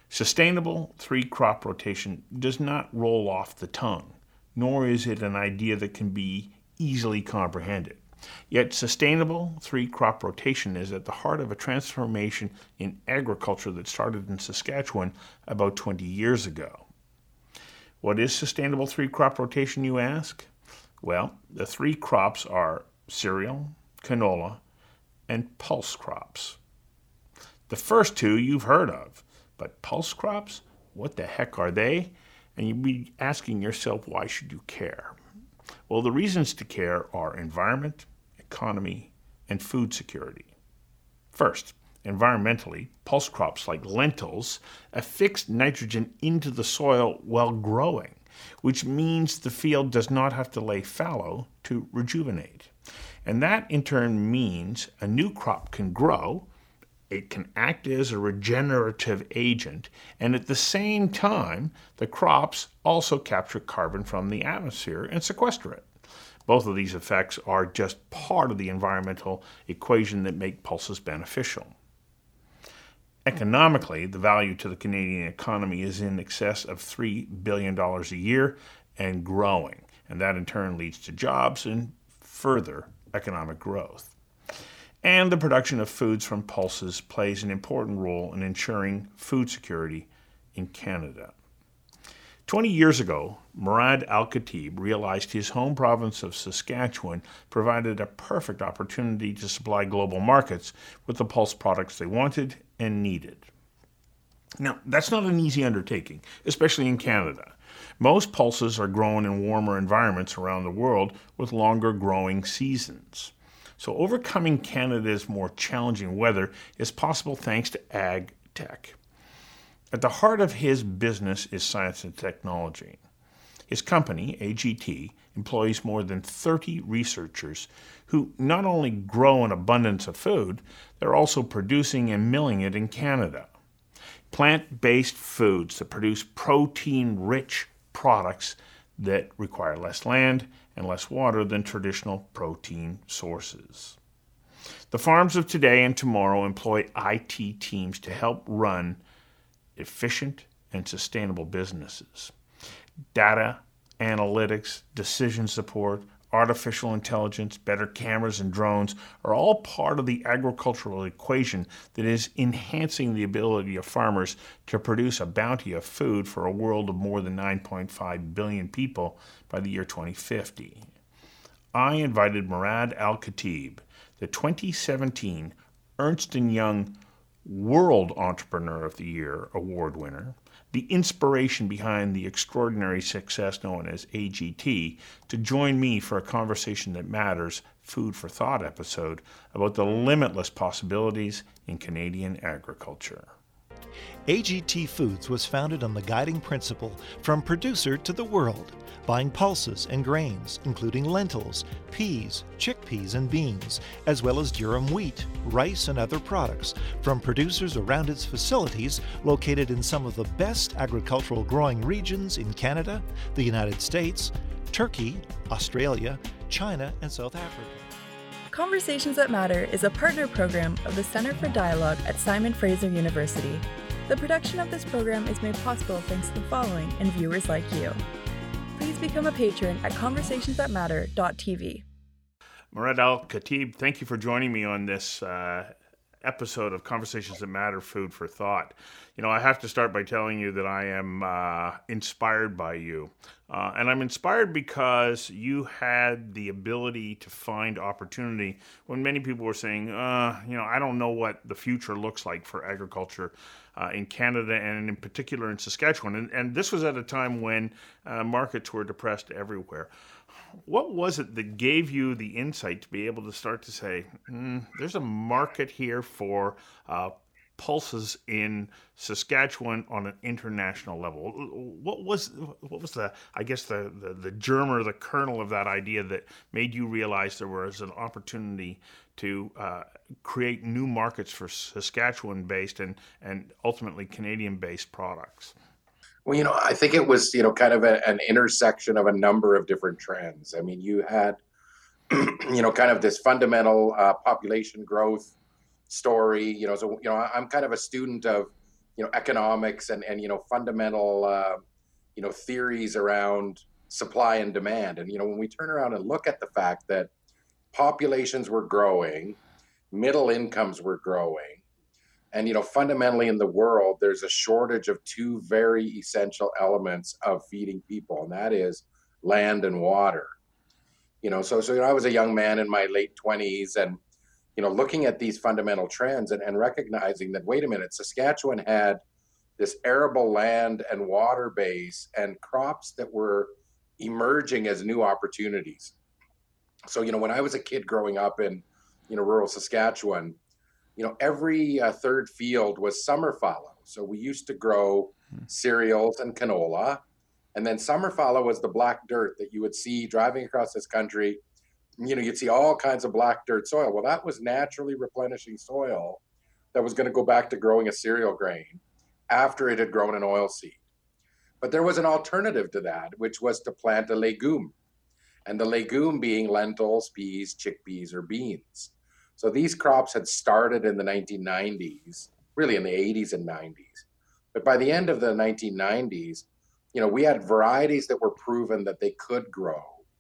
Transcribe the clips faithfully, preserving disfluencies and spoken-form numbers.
Sustainable three-crop rotation does not roll off the tongue, nor is it an idea that can be easily comprehended. Yet sustainable three-crop rotation is at the heart of a transformation in agriculture that started in Saskatchewan about twenty years ago. What is sustainable three-crop rotation, you ask? Well, the three crops are cereal, canola, and pulse crops. The first two you've heard of, but pulse crops, what the heck are they? And you'd be asking yourself, why should you care? Well, the reasons to care are environment, economy, and food security. First, environmentally, pulse crops like lentils affix nitrogen into the soil while growing, which means the field does not have to lay fallow to rejuvenate. And that in turn means a new crop can grow, it can act as a regenerative agent, and at the same time, the crops also capture carbon from the atmosphere and sequester it. Both of these effects are just part of the environmental equation that make pulses beneficial. Economically, the value to the Canadian economy is in excess of three billion dollars a year and growing, and that in turn leads to jobs and further economic growth. And the production of foods from pulses plays an important role in ensuring food security in Canada. Twenty years ago, Murad Al-Khatib realized his home province of Saskatchewan provided a perfect opportunity to supply global markets with the pulse products they wanted and needed. Now, that's not an easy undertaking, especially in Canada. Most pulses are grown in warmer environments around the world with longer growing seasons. So overcoming Canada's more challenging weather is possible thanks to ag tech. At the heart of his business is science and technology. His company, A G T, employs more than thirty researchers who not only grow an abundance of food, they're also producing and milling it in Canada. Plant-based foods that produce protein-rich products that require less land and less water than traditional protein sources. The farms of today and tomorrow employ I T teams to help run efficient and sustainable businesses. Data, analytics, decision support, artificial intelligence, better cameras and drones are all part of the agricultural equation that is enhancing the ability of farmers to produce a bounty of food for a world of more than nine point five billion people by the year twenty fifty. I invited Murad Al-Khatib, the twenty seventeen Ernst and Young World Entrepreneur of the Year award winner, the inspiration behind the extraordinary success known as A G T, to join me for a Conversation That Matters Food for Thought episode about the limitless possibilities in Canadian agriculture. A G T Foods was founded on the guiding principle from producer to the world, buying pulses and grains, including lentils, peas, chickpeas, and beans, as well as durum wheat, rice, and other products from producers around its facilities located in some of the best agricultural growing regions in Canada, the United States, Turkey, Australia, China, and South Africa. Conversations That Matter is a partner program of the Centre for Dialogue at Simon Fraser University. The production of this program is made possible thanks to the following and viewers like you. Please become a patron at conversations that matter dot t v. Murad Al-Khatib, thank you for joining me on this uh, episode of Conversations That Matter, Food for Thought. You know, I have to start by telling you that I am uh, inspired by you. Uh, and I'm inspired because you had the ability to find opportunity when many people were saying, uh, you know, I don't know what the future looks like for agriculture uh, in Canada and in particular in Saskatchewan. And, and this was at a time when uh, markets were depressed everywhere. What was it that gave you the insight to be able to start to say, mm, there's a market here for uh, pulses in Saskatchewan on an international level? What was what was the, I guess, the, the, the germ or the kernel of that idea that made you realize there was an opportunity to uh, create new markets for Saskatchewan-based and, and ultimately Canadian-based products? Well, you know, I think it was, you know, kind of a, an intersection of a number of different trends. I mean, you had, you know, kind of this fundamental uh, population growth story, you know, so, you know, I'm kind of a student of you know, economics and, and, you know, fundamental, uh, you know, theories around supply and demand. And, you know, when we turn around and look at the fact that populations were growing, middle incomes were growing, and, you know, fundamentally in the world, there's a shortage of two very essential elements of feeding people, and that is land and water. You know, so, so you know, I was a young man in my late twenties and, you know, looking at these fundamental trends and, and recognizing that, wait a minute, Saskatchewan had this arable land and water base and crops that were emerging as new opportunities. So, you know, when I was a kid growing up in, you know, rural Saskatchewan, you know, every uh, third field was summer fallow. So we used to grow cereals and canola. And then summer fallow was the black dirt that you would see driving across this country. You know, you'd see all kinds of black dirt soil. Well, that was naturally replenishing soil that was going to go back to growing a cereal grain after it had grown an oil seed. But there was an alternative to that, which was to plant a legume. And the legume being lentils, peas, chickpeas, or beans. So these crops had started in the nineteen nineties, really in the eighties and nineties. But by the end of the nineteen nineties, you know, we had varieties that were proven that they could grow.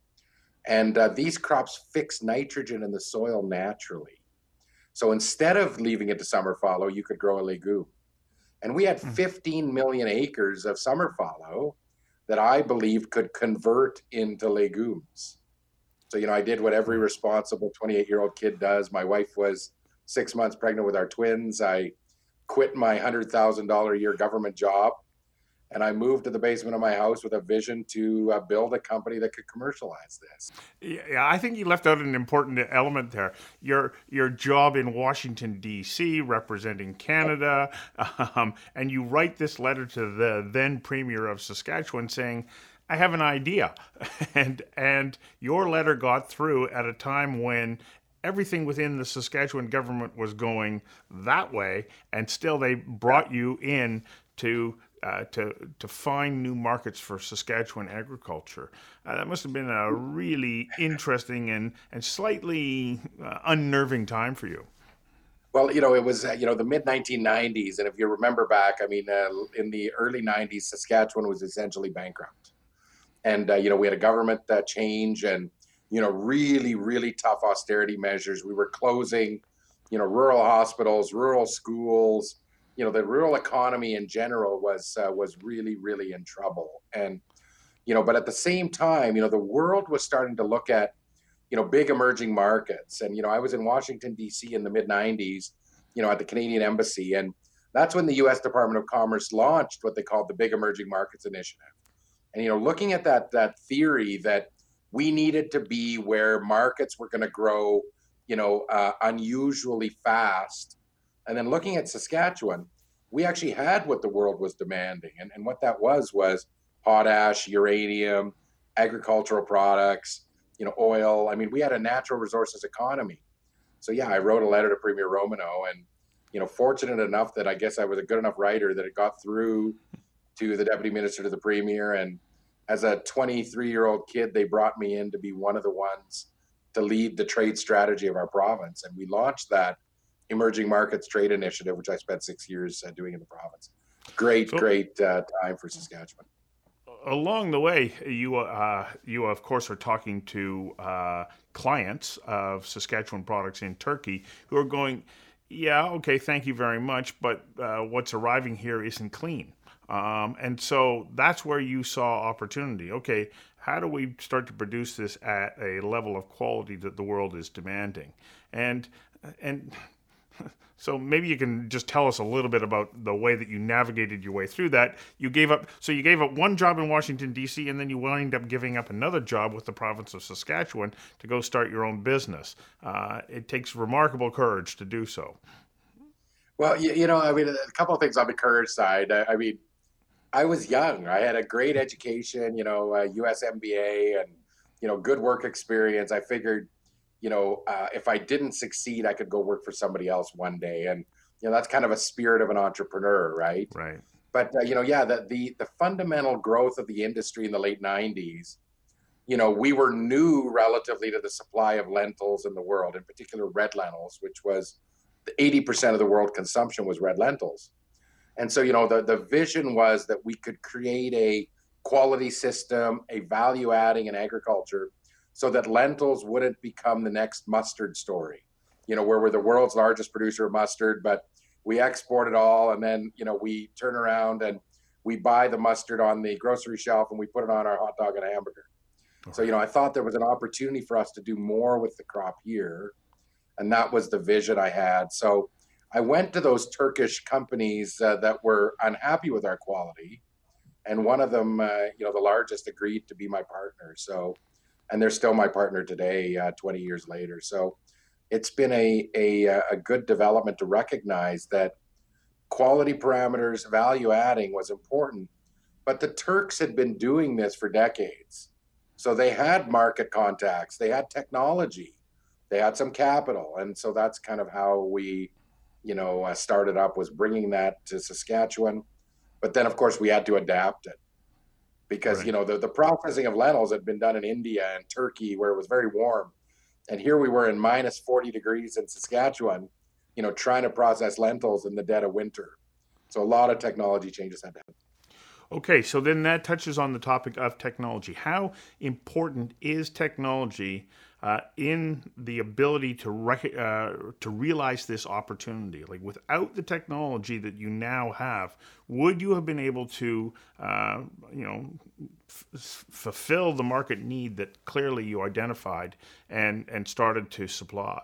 And uh, these crops fix nitrogen in the soil naturally. So instead of leaving it to summer fallow, you could grow a legume. And we had fifteen million acres of summer fallow that I believed could convert into legumes. So, you know, I did what every responsible twenty-eight-year-old kid does. My wife was six months pregnant with our twins. I quit my one hundred thousand dollars a year government job, and I moved to the basement of my house with a vision to uh, build a company that could commercialize this. Yeah, I think you left out an important element there. Your your job in Washington, D C, representing Canada, um, and you write this letter to the then Premier of Saskatchewan saying, I have an idea. and and your letter got through at a time when everything within the Saskatchewan government was going that way, and still they brought you in to uh, to to find new markets for Saskatchewan agriculture. Uh, that must have been a really interesting and, and slightly uh, unnerving time for you. Well, you know, it was, uh, you know, the mid nineteen nineties. And if you remember back, I mean, uh, in the early nineties, Saskatchewan was essentially bankrupt. And, uh, you know, we had a government uh, change and, you know, really, really tough austerity measures. We were closing, you know, rural hospitals, rural schools. You know, the rural economy in general was uh, was really, really in trouble. And, you know, but at the same time, you know, the world was starting to look at, you know, big emerging markets. And, you know, I was in Washington, D C in the mid nineties, you know, at the Canadian Embassy. And that's when the U S Department of Commerce launched what they called the Big Emerging Markets Initiative. And, you know, looking at that that theory that we needed to be where markets were going to grow, you know, uh, unusually fast. And then looking at Saskatchewan, we actually had what the world was demanding. And, and what that was was potash, uranium, agricultural products, you know, oil. I mean, we had a natural resources economy. So, yeah, I wrote a letter to Premier Romanow and, you know, fortunate enough that I guess I was a good enough writer that it got through to the deputy minister, to the premier. And as a twenty-three-year-old kid, they brought me in to be one of the ones to lead the trade strategy of our province. And we launched that Emerging Markets Trade Initiative, which I spent six years uh, doing in the province. Great, so, great uh, time for Saskatchewan. Along the way, you, uh, you of course, are talking to uh, clients of Saskatchewan products in Turkey who are going, yeah, okay, thank you very much, but uh, what's arriving here isn't clean. Um, and so that's where you saw opportunity. Okay, how do we start to produce this at a level of quality that the world is demanding? And and so maybe you can just tell us a little bit about the way that you navigated your way through that. You gave up, so you gave up one job in Washington, D C, and then you wind up giving up another job with the province of Saskatchewan to go start your own business. Uh, it takes remarkable courage to do so. Well, you, you know, I mean, a couple of things on the courage side. I, I mean, I was young. I had a great education, you know, a U S M B A and, you know, good work experience. I figured, you know, uh, if I didn't succeed, I could go work for somebody else one day. And, you know, that's kind of a spirit of an entrepreneur, right? Right. But, uh, you know, yeah, the, the, the fundamental growth of the industry in the late nineties, you know, we were new relatively to the supply of lentils in the world, in particular red lentils, which was the eighty percent of the world consumption was red lentils. And so, you know, the, the vision was that we could create a quality system, a value adding in agriculture, so that lentils wouldn't become the next mustard story, you know, where we're the world's largest producer of mustard, but we export it all. And then, you know, we turn around and we buy the mustard on the grocery shelf and we put it on our hot dog and a hamburger. Okay. So, you know, I thought there was an opportunity for us to do more with the crop here. And that was the vision I had. So I went to those Turkish companies uh, that were unhappy with our quality. And one of them, uh, you know, the largest, agreed to be my partner. So, and they're still my partner today, uh, twenty years later. So it's been a, a, a good development to recognize that quality parameters, value adding was important. But the Turks had been doing this for decades. So they had market contacts, they had technology, they had some capital. And so that's kind of how we, you know, uh, started up, was bringing that to Saskatchewan. But then, of course, we had to adapt it because, right. you know, the, the processing of lentils had been done in India and Turkey where it was very warm. And here we were in minus forty degrees in Saskatchewan, you know, trying to process lentils in the dead of winter. So a lot of technology changes had to happen. Okay, so then that touches on the topic of technology. How important is technology uh, in the ability to rec- uh, to realize this opportunity? Like, without the technology that you now have, would you have been able to, uh, you know, f- fulfill the market need that clearly you identified and and started to supply?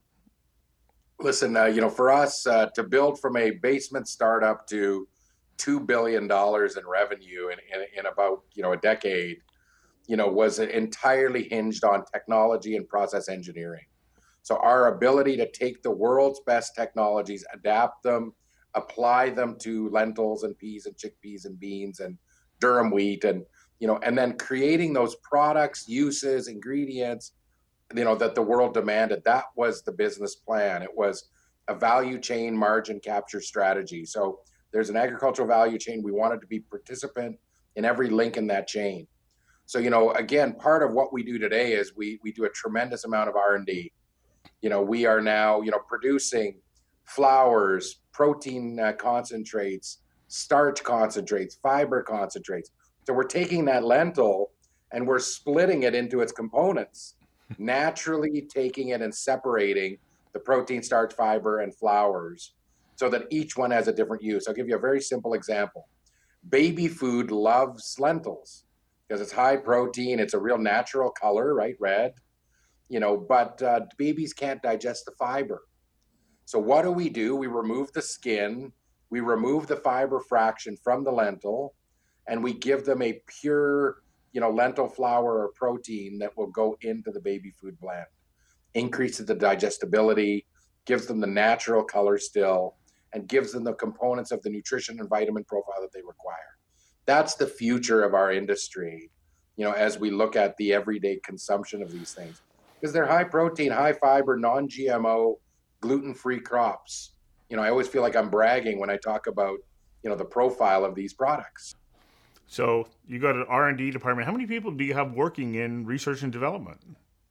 Listen, uh, you know, for us uh, to build from a basement startup to two billion dollars in revenue in, in, in about, you know, a decade, you know, was entirely hinged on technology and process engineering. So our ability to take the world's best technologies, adapt them, apply them to lentils and peas and chickpeas and beans and durum wheat, and, you know, and then creating those products, uses, ingredients, you know, that the world demanded. That was the business plan. It was a value chain margin capture strategy. So there's an agricultural value chain. We wanted to be participant in every link in that chain. So, you know, again, part of what we do today is we we do a tremendous amount of R and D. You know, we are now, you know, producing flours, protein uh, concentrates, starch concentrates, fiber concentrates. So we're taking that lentil and we're splitting it into its components, naturally taking it and separating the protein, starch, fiber, and flours, so that each one has a different use. I'll give you a very simple example. Baby food loves lentils because it's high protein. It's a real natural color, right? Red, you know, but uh, babies can't digest the fiber. So what do we do? We remove the skin, we remove the fiber fraction from the lentil, and we give them a pure, you know, lentil flour or protein that will go into the baby food blend. Increases the digestibility, gives them the natural color still, and gives them the components of the nutrition and vitamin profile that they require. That's the future of our industry, you know, as we look at the everyday consumption of these things, because they're high protein, high fiber, non-G M O, gluten-free crops. You know, I always feel like I'm bragging when I talk about, you know, the profile of these products. So you got an R and D department. How many people do you have working in research and development?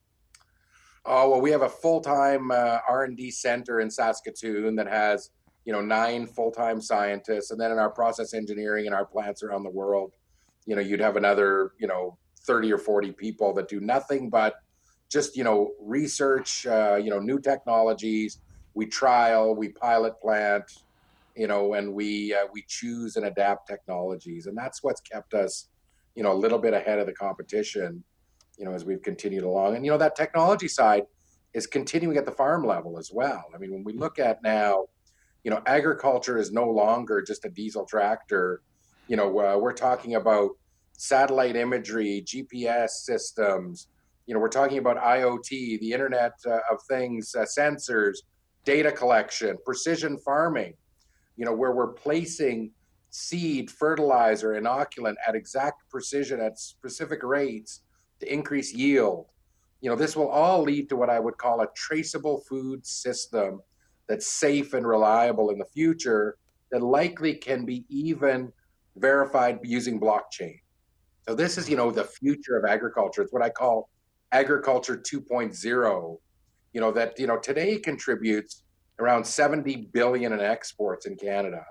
Oh, well, we have a full-time uh, R and D center in Saskatoon that has, you know, nine full-time scientists. And then in our process engineering in our plants around the world, you know, you'd have another, you know, thirty or forty people that do nothing but just, you know, research, uh, you know, new technologies. We trial, we pilot plant, you know, and we uh, we choose and adapt technologies. And that's what's kept us, you know, a little bit ahead of the competition, you know, as we've continued along. And, you know, that technology side is continuing at the farm level as well. I mean, when we look at now, you know, agriculture is no longer just a diesel tractor. You know, uh, we're talking about satellite imagery, G P S systems. You know, we're talking about I O T, the Internet uh, of Things, uh, sensors, data collection, precision farming, you know, where we're placing seed, fertilizer, inoculant at exact precision at specific rates to increase yield. You know, this will all lead to what I would call a traceable food system that's safe and reliable in the future, that likely can be even verified using blockchain. So this is, you know, the future of agriculture. It's what I call agriculture two point oh, you know, that, you know, today contributes around seventy billion in exports in Canada.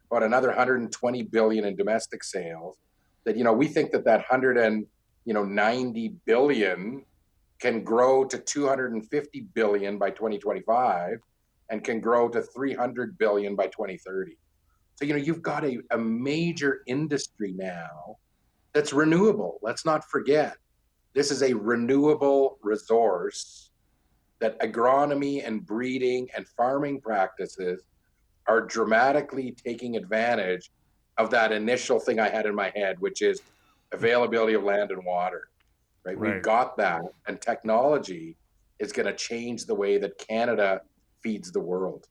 about another one hundred twenty billion in domestic sales, that, you know, we think that that one hundred ninety billion can grow to two hundred fifty billion by twenty twenty-five and can grow to three hundred billion by twenty thirty. So, you know, you've got a, a major industry now that's renewable. Let's not forget, this is a renewable resource that agronomy and breeding and farming practices are dramatically taking advantage of that initial thing I had in my head, which is availability of land and water, right? Right. We've got that, and technology is going to change the way that Canada feeds the world.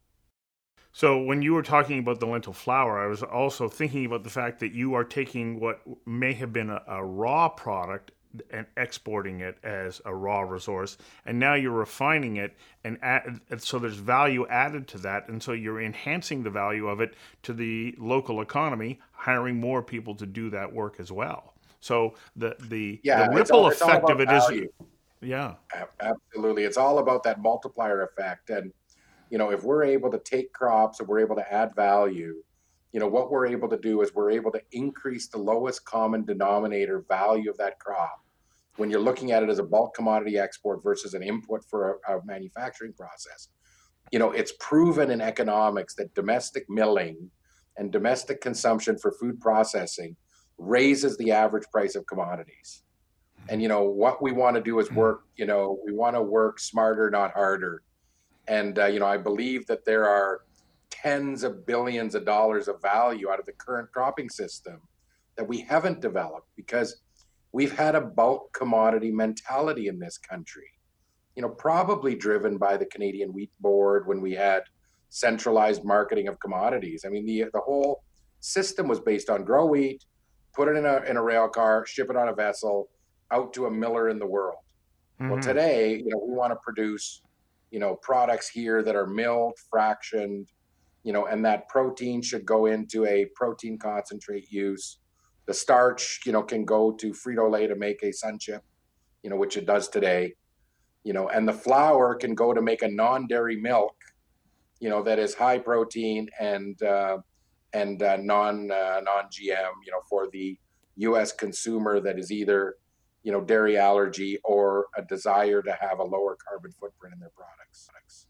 So when you were talking about the lentil flour, I was also thinking about the fact that you are taking what may have been a, a raw product and exporting it as a raw resource, and now you're refining it, and add, so there's value added to that, and so you're enhancing the value of it to the local economy, hiring more people to do that work as well. So the the, yeah, the ripple all, effect of it value. is, yeah, absolutely, it's all about that multiplier effect. And you know, if we're able to take crops and we're able to add value, you know, what we're able to do is we're able to increase the lowest common denominator value of that crop when you're looking at it as a bulk commodity export versus an input for a, a manufacturing process. You know, it's proven in economics that domestic milling and domestic consumption for food processing raises the average price of commodities. And, you know, what we want to do is work, you know, we want to work smarter, not harder. And, uh, you know, I believe that there are tens of billions of dollars of value out of the current cropping system that we haven't developed because we've had a bulk commodity mentality in this country, you know, probably driven by the Canadian Wheat Board when we had centralized marketing of commodities. I mean, the the whole system was based on grow wheat, put it in a in a rail car, ship it on a vessel out to a miller in the world. Mm-hmm. Well, today, you know, we want to produce, you know, products here that are milled, fractioned, you know, and that protein should go into a protein concentrate use. The starch, you know, can go to Frito-Lay to make a sun chip, you know, which it does today, you know, and the flour can go to make a non-dairy milk, you know, that is high protein and uh, and uh, non uh, non-G M, you know, for the U S consumer that is either, you know, dairy allergy or a desire to have a lower carbon footprint in their products.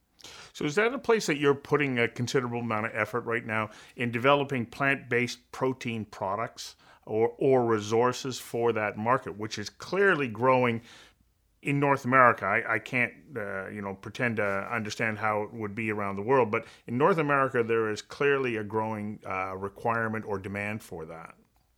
So is that a place that you're putting a considerable amount of effort right now in developing plant-based protein products or or resources for that market, which is clearly growing in North America? I, I can't, uh, you know, pretend to understand how it would be around the world, but in North America, there is clearly a growing uh, requirement or demand for that.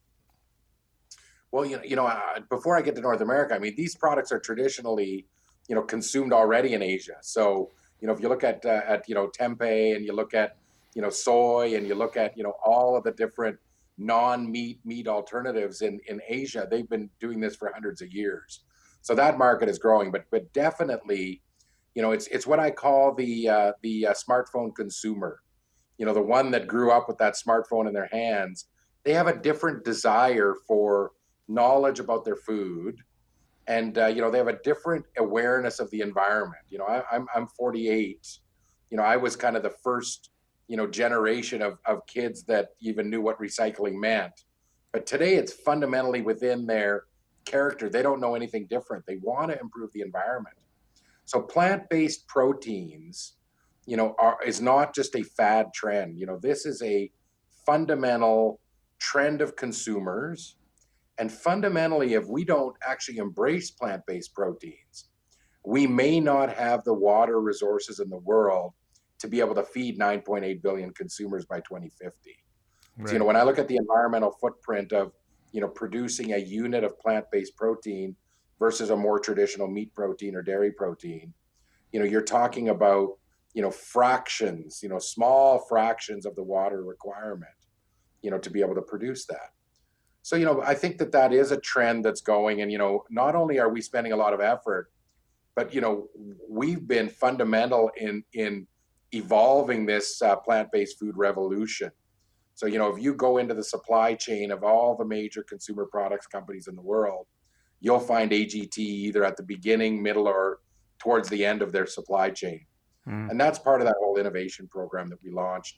Well, you know, you know, uh, before I get to North America, I mean, these products are traditionally, you know, consumed already in Asia. So, you know, if you look at, uh, at, you know, tempeh and you look at, you know, soy and you look at, you know, all of the different non-meat meat alternatives in, in Asia, they've been doing this for hundreds of years. So that market is growing, but but definitely, you know, it's it's what I call the uh, the uh, smartphone consumer. You know, the one that grew up with that smartphone in their hands. They have a different desire for knowledge about their food, and uh, you know, they have a different awareness of the environment. You know, I, I'm I'm forty-eight. You know, I was kind of the first, you know, generation of of kids that even knew what recycling meant. But today, it's fundamentally within their character. They don't know anything different. They want to improve the environment. So plant-based proteins, you know, are is not just a fad trend. You know, this is a fundamental trend of consumers. And fundamentally, if we don't actually embrace plant-based proteins, we may not have the water resources in the world to be able to feed nine point eight billion consumers by twenty fifty. Right. So, you know, when I look at the environmental footprint of, you know, producing a unit of plant-based protein versus a more traditional meat protein or dairy protein, you know, you're talking about, you know, fractions, you know, small fractions of the water requirement, you know, to be able to produce that. So, you know, I think that that is a trend that's going. And, you know, not only are we spending a lot of effort, but, you know, we've been fundamental in, in evolving this uh, plant-based food revolution. So, you know, if you go into the supply chain of all the major consumer products companies in the world, you'll find A G T either at the beginning, middle, or towards the end of their supply chain. Mm. And that's part of that whole innovation program that we launched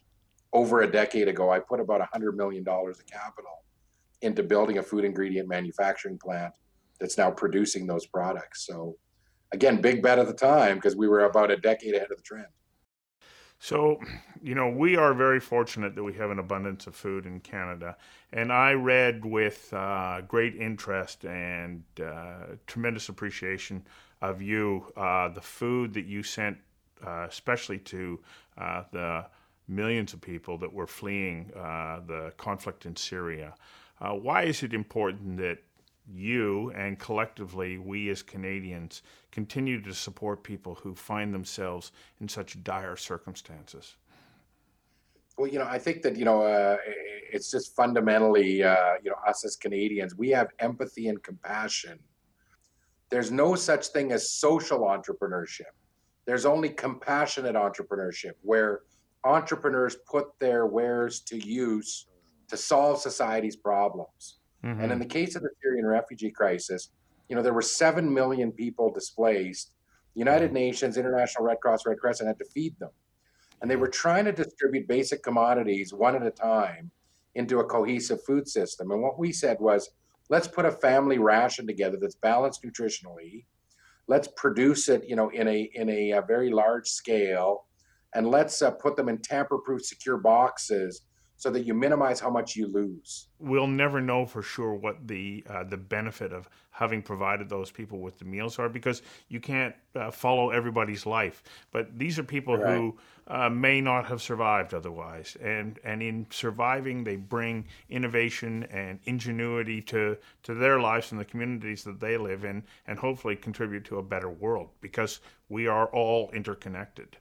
over a decade ago, I put about one hundred million dollars of capital into building a food ingredient manufacturing plant that's now producing those products. So again, big bet at the time because we were about a decade ahead of the trend. So, you know, we are very fortunate that we have an abundance of food in Canada. And I read with uh, great interest and uh, tremendous appreciation of you uh, the food that you sent, uh, especially to uh, the millions of people that were fleeing uh, the conflict in Syria. Uh, why is it important that you and collectively we as Canadians continue to support people who find themselves in such dire circumstances? Well, you know, I think that, you know, uh, it's just fundamentally, uh, you know, us as Canadians, we have empathy and compassion. There's no such thing as social entrepreneurship. There's only compassionate entrepreneurship, where entrepreneurs put their wares to use to solve society's problems. Mm-hmm. And in the case of the Syrian refugee crisis, you know, there were seven million people displaced. The United Nations, International Red Cross, Red Crescent had to feed them. And they were trying to distribute basic commodities one at a time into a cohesive food system. And what we said was, let's put a family ration together that's balanced nutritionally. Let's produce it, you know, in a in a, a very large scale, and let's uh, put them in tamper-proof, secure boxes so that you minimize how much you lose. We'll never know for sure what the uh, the benefit of having provided those people with the meals are, because you can't uh, follow everybody's life. But these are people right. who uh, may not have survived otherwise. And and in surviving, they bring innovation and ingenuity to, to their lives and the communities that they live in, and hopefully contribute to a better world, because we are all interconnected.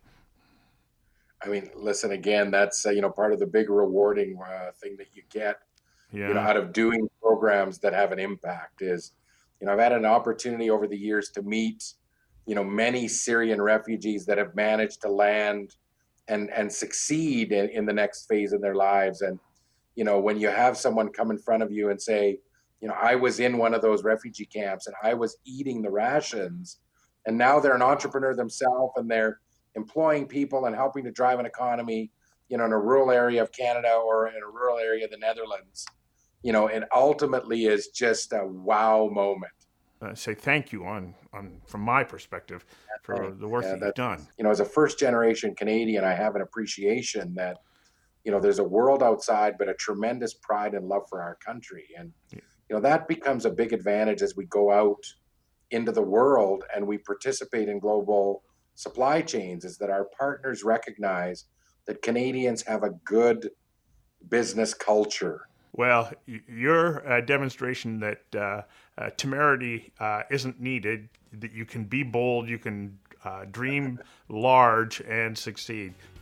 I mean, listen, again, that's, uh, you know, part of the big rewarding uh, thing that you get, yeah. you know, out of doing programs that have an impact is, you know, I've had an opportunity over the years to meet, you know, many Syrian refugees that have managed to land and, and succeed in, in the next phase of their lives. And, you know, when you have someone come in front of you and say, you know, I was in one of those refugee camps and I was eating the rations, and now they're an entrepreneur themselves and they're employing people and helping to drive an economy, you know, in a rural area of Canada or in a rural area of the Netherlands, you know, it ultimately is just a wow moment. Uh, say thank you on, on from my perspective for yeah, the work yeah, that you've done. You know, as a first generation Canadian, I have an appreciation that, you know, there's a world outside, but a tremendous pride and love for our country. And, yeah. you know, that becomes a big advantage as we go out into the world and we participate in global supply chains, is that our partners recognize that Canadians have a good business culture. Well, your uh, demonstration that uh, uh, temerity uh, isn't needed, that you can be bold, you can uh, dream large and succeed.